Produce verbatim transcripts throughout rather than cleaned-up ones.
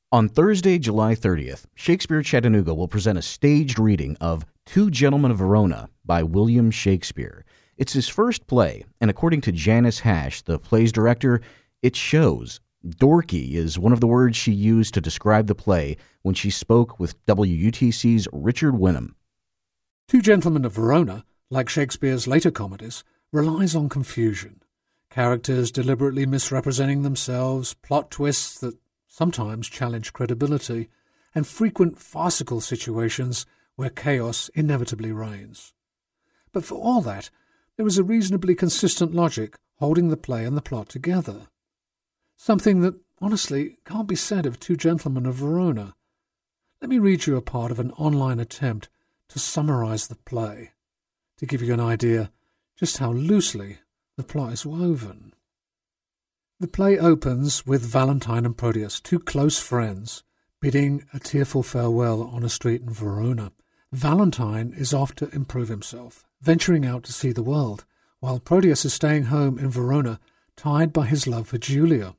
On Thursday, July thirtieth, Shakespeare Chattanooga will present a staged reading of Two Gentlemen of Verona by William Shakespeare. It's his first play, and according to Janice Hash, the play's director, it shows. Dorky is one of the words she used to describe the play when she spoke with W U T C's Richard Winham. Two Gentlemen of Verona, like Shakespeare's later comedies, relies on confusion. Characters deliberately misrepresenting themselves, plot twists that sometimes challenge credibility, and frequent farcical situations where chaos inevitably reigns. But for all that, there is a reasonably consistent logic holding the play and the plot together. Something that, honestly, can't be said of Two Gentlemen of Verona. Let me read you a part of an online attempt to summarize the play, to give you an idea just how loosely the plot is woven. The play opens with Valentine and Proteus, two close friends, bidding a tearful farewell on a street in Verona. Valentine is off to improve himself, venturing out to see the world, while Proteus is staying home in Verona, tied by his love for Julia.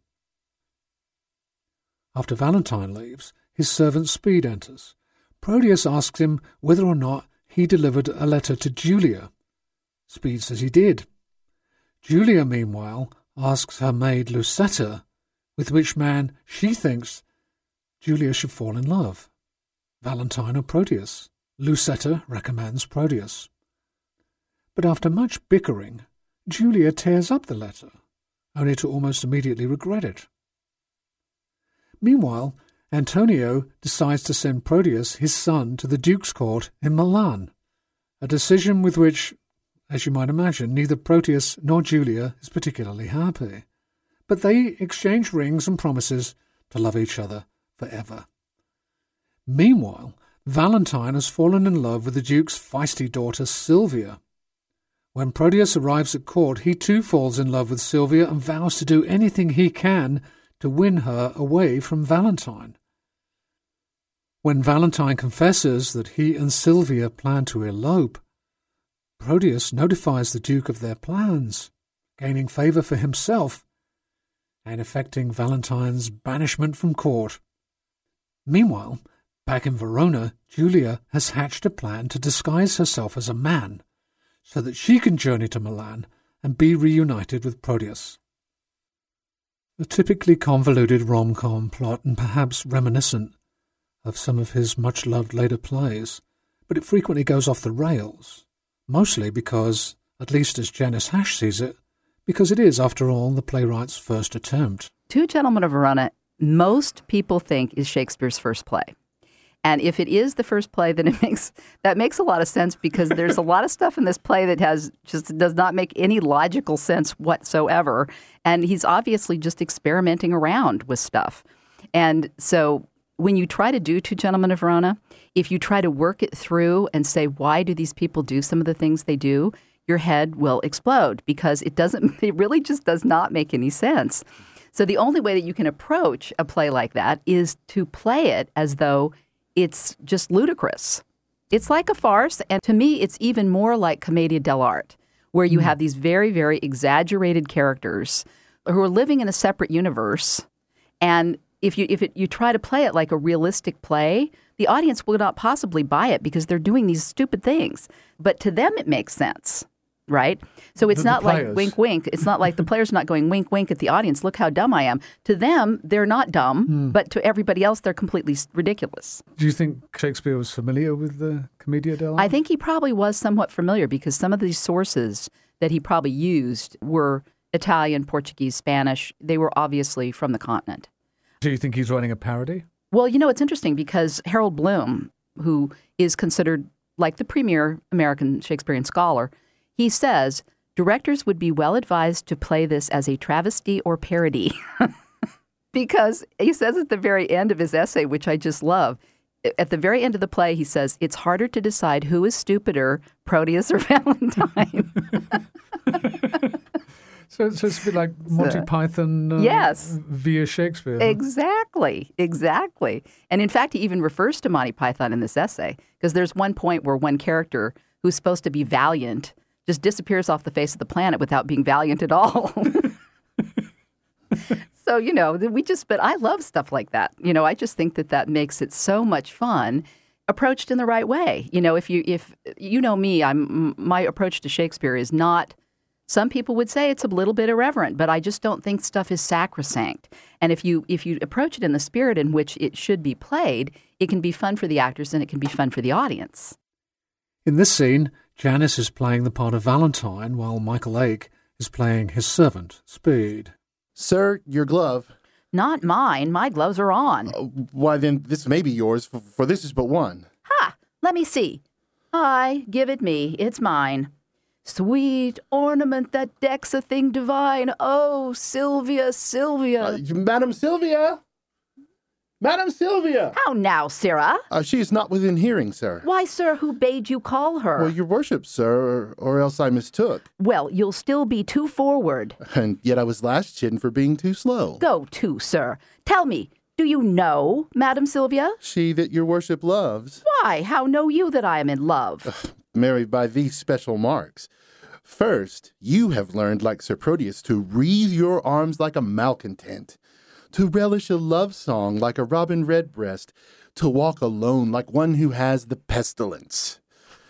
After Valentine leaves, his servant Speed enters. Proteus asks him whether or not he delivered a letter to Julia. Speed says he did. Julia, meanwhile, asks her maid Lucetta with which man she thinks Julia should fall in love, Valentine or Proteus. Lucetta recommends Proteus. But after much bickering, Julia tears up the letter, only to almost immediately regret it. Meanwhile, Antonio decides to send Proteus, his son, to the Duke's court in Milan, a decision with which, as you might imagine, neither Proteus nor Julia is particularly happy. But they exchange rings and promises to love each other forever. Meanwhile, Valentine has fallen in love with the Duke's feisty daughter Sylvia. When Proteus arrives at court, he too falls in love with Sylvia and vows to do anything he can to win her away from Valentine. When Valentine confesses that he and Sylvia plan to elope, Proteus notifies the Duke of their plans, gaining favour for himself and effecting Valentine's banishment from court. Meanwhile, back in Verona, Julia has hatched a plan to disguise herself as a man so that she can journey to Milan and be reunited with Proteus. A typically convoluted rom-com plot and perhaps reminiscent of some of his much-loved later plays, but it frequently goes off the rails, mostly because, at least as Janice Hash sees it, because it is, after all, the playwright's first attempt. Two Gentlemen of Verona, most people think is Shakespeare's first play. And if it is the first play, then it makes that makes a lot of sense because there's a lot of stuff in this play that has just does not make any logical sense whatsoever. And he's obviously just experimenting around with stuff. And so when you try to do Two Gentlemen of Verona, if you try to work it through and say, why do these people do some of the things they do, your head will explode because it doesn't, it really just does not make any sense. So the only way that you can approach a play like that is to play it as though it's just ludicrous. It's like a farce, and to me, it's even more like Commedia dell'arte, where you mm. have these very, very exaggerated characters who are living in a separate universe, and if you if it, you try to play it like a realistic play, the audience will not possibly buy it because they're doing these stupid things. But to them, it makes sense, right? So it's the, not the like wink, wink. It's not like the players are not going wink, wink at the audience. Look how dumb I am. To them, they're not dumb, mm. but to everybody else, they're completely ridiculous. Do you think Shakespeare was familiar with the Commedia dell'arte? I think he probably was somewhat familiar because some of these sources that he probably used were Italian, Portuguese, Spanish. They were obviously from the continent. Do you think he's writing a parody? Well, you know, it's interesting because Harold Bloom, who is considered like the premier American Shakespearean scholar, he says directors would be well advised to play this as a travesty or parody because he says at the very end of his essay, which I just love, at the very end of the play, he says, it's harder to decide who is stupider, Proteus or Valentine. So, so it's a bit like Monty so, Python uh, yes. via Shakespeare. Exactly, exactly. And in fact, he even refers to Monty Python in this essay because there's one point where one character who's supposed to be valiant just disappears off the face of the planet without being valiant at all. So, you know, we just, but I love stuff like that. You know, I just think that that makes it so much fun approached in the right way. You know, if you, if you know me, I'm, my approach to Shakespeare is not, some people would say it's a little bit irreverent, but I just don't think stuff is sacrosanct. And if you, if you approach it in the spirit in which it should be played, it can be fun for the actors and it can be fun for the audience. In this scene, Janice is playing the part of Valentine while Michael Ake is playing his servant, Speed. Sir, your glove. Not mine. My gloves are on. Uh, why, then, this may be yours, for, for this is but one. Ha! Let me see. Aye, give it me. It's mine. Sweet ornament that decks a thing divine. Oh, Sylvia, Sylvia. Uh, Madam Sylvia! Madam Sylvia! How now, sirrah? Uh, she is not within hearing, sir. Why, sir, who bade you call her? Well, your worship, sir, or, or else I mistook. Well, you'll still be too forward. And yet I was last chidden for being too slow. Go to, sir. Tell me, do you know Madam Sylvia? She that your worship loves. Why, how know you that I am in love? Married by these special marks. First, you have learned, like Sir Proteus, to wreathe your arms like a malcontent, to relish a love song like a robin redbreast, to walk alone like one who has the pestilence,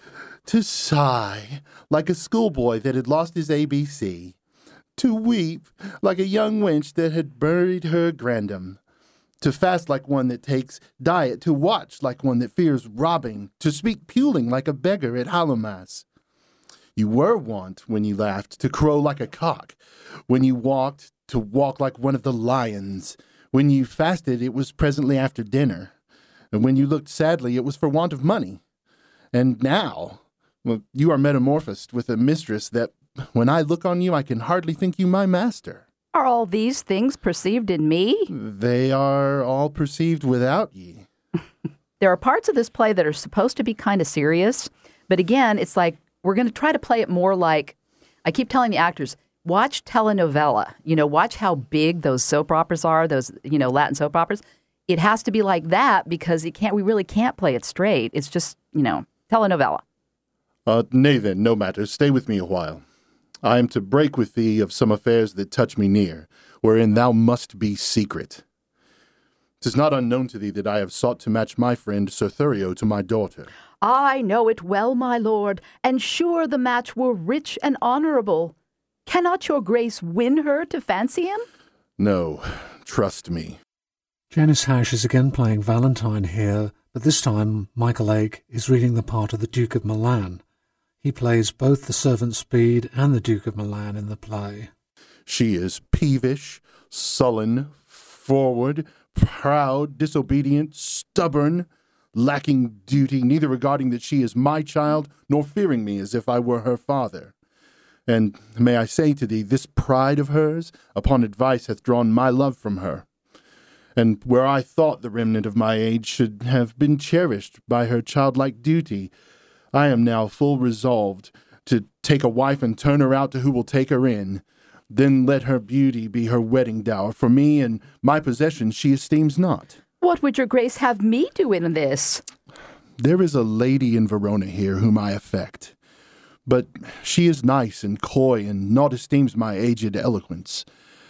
to sigh like a schoolboy that had lost his A B C, to weep like a young wench that had buried her grandam, to fast like one that takes diet, to watch like one that fears robbing, to speak puling like a beggar at Hallowmass. You were wont, when you laughed, to crow like a cock. When you walked, to walk like one of the lions. When you fasted, it was presently after dinner. And when you looked sadly, it was for want of money. And now, well, you are metamorphosed with a mistress that, when I look on you, I can hardly think you my master. Are all these things perceived in me? They are all perceived without ye. There are parts of this play that are supposed to be kind of serious, but again, it's like, we're going to try to play it more like, I keep telling the actors, watch telenovela. You know, watch how big those soap operas are, those, you know, Latin soap operas. It has to be like that because it can't, we really can't play it straight. It's just, you know, telenovela. Uh, nay then, no matter. Stay with me a while. I am to break with thee of some affairs that touch me near, wherein thou must be secret. 'Tis not unknown to thee that I have sought to match my friend Sir Thurio to my daughter. I know it well, my lord, and sure the match were rich and honorable. Cannot your grace win her to fancy him? No, trust me. Janice Hash is again playing Valentine here, but this time Michael Ake is reading the part of the Duke of Milan. He plays both the servant Speed and the Duke of Milan in the play. She is peevish, sullen, forward, proud, disobedient, stubborn, lacking duty, neither regarding that she is my child, nor fearing me as if I were her father. And may I say to thee, this pride of hers, upon advice, hath drawn my love from her. And where I thought the remnant of my age should have been cherished by her childlike duty, I am now full resolved to take a wife and turn her out to who will take her in. Then let her beauty be her wedding dower. For me and my possessions she esteems not. What would your grace have me do in this? There is a lady in Verona here whom I affect. But she is nice and coy, and naught esteems my aged eloquence.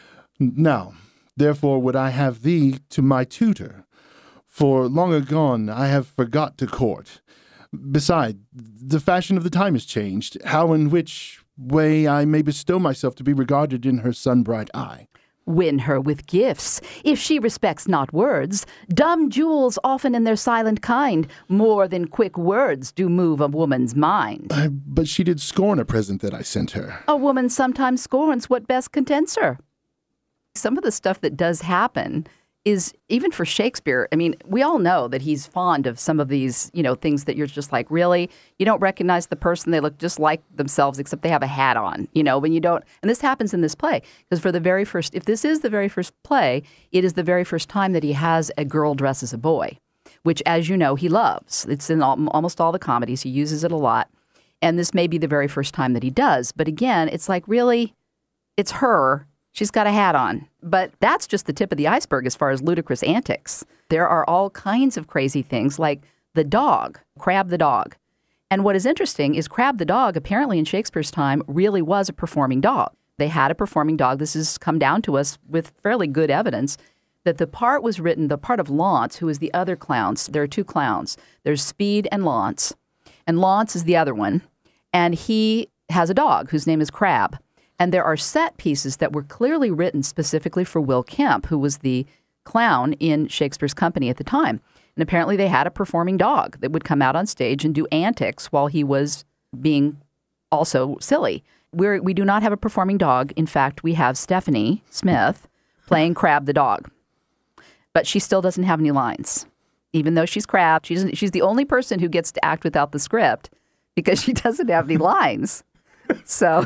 Now, therefore would I have thee to my tutor, for long agone I have forgot to court. Beside, the fashion of the time is changed, how and which way I may bestow myself to be regarded in her sun-bright eye. Win her with gifts, if she respects not words. Dumb jewels often in their silent kind, more than quick words do move a woman's mind. Uh, but she did scorn a present that I sent her. A woman sometimes scorns what best contents her. Some of the stuff that does happen is, even for Shakespeare, I mean, we all know that he's fond of some of these, you know, things that you're just like, really? You don't recognize the person, they look just like themselves, except they have a hat on, you know, when you don't, and this happens in this play, because for the very first, if this is the very first play, it is the very first time that he has a girl dress as a boy, which, as you know, he loves. It's in all, almost all the comedies, he uses it a lot, and this may be the very first time that he does, but again, it's like, really, it's her. She's got a hat on. But that's just the tip of the iceberg as far as ludicrous antics. There are all kinds of crazy things like the dog, Crab the dog. And what is interesting is Crab the dog, apparently in Shakespeare's time, really was a performing dog. They had a performing dog. This has come down to us with fairly good evidence that the part was written, the part of Launce, who is the other clowns. There are two clowns. There's Speed and Launce. And Launce is the other one. And he has a dog whose name is Crab. And there are set pieces that were clearly written specifically for Will Kemp, who was the clown in Shakespeare's company at the time. And apparently they had a performing dog that would come out on stage and do antics while he was being also silly. We're, we do not have a performing dog. In fact, we have Stephanie Smith playing Crab the dog. But she still doesn't have any lines. Even though she's Crab, she doesn't, she's the only person who gets to act without the script because she doesn't have any lines. So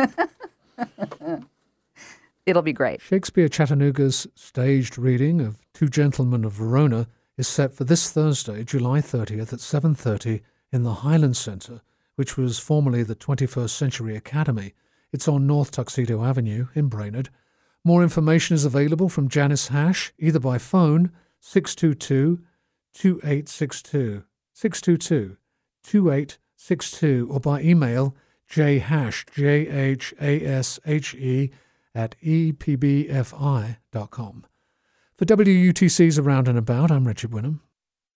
it'll be great. Shakespeare Chattanooga's staged reading of Two Gentlemen of Verona is set for this Thursday, July thirtieth at seven thirty in the Highland Center, which was formerly the twenty-first Century Academy. It's on North Tuxedo Avenue in Brainerd. More information is available from Janice Hash, either by phone six two two, two eight six two, six two two, two eight six two, or by email jhash, J H A S H E, at e p b f i dot com. For W U T C's Around and About, I'm Richard Winham.